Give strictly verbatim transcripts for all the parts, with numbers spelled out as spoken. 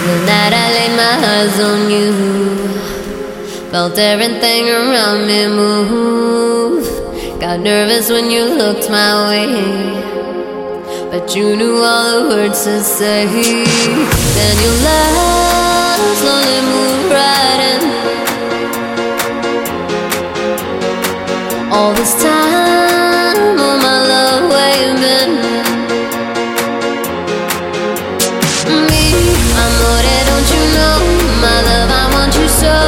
The night I laid my eyes on you, felt everything around me move. Got nervous when you looked my way, but you knew all the words to say. Then your love slowly moved right in. All this time, oh my love, where you been? Me, amore, don't you know? My love, I want you so.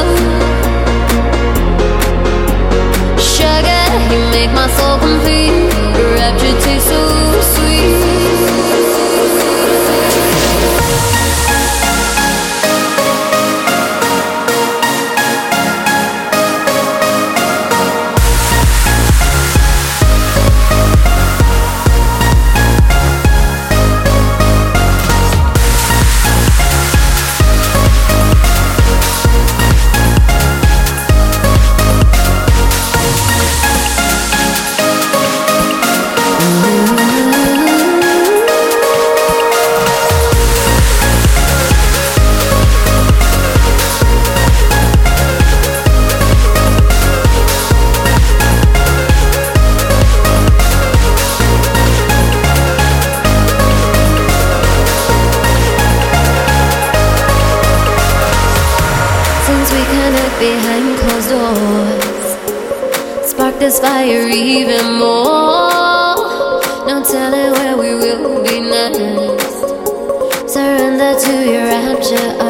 Sugar, you make my soul complete. Your rapture tastes so sweet. Since we connect behind closed doors, spark this fire even more. No telling where we will be next. Surrender to your rapture.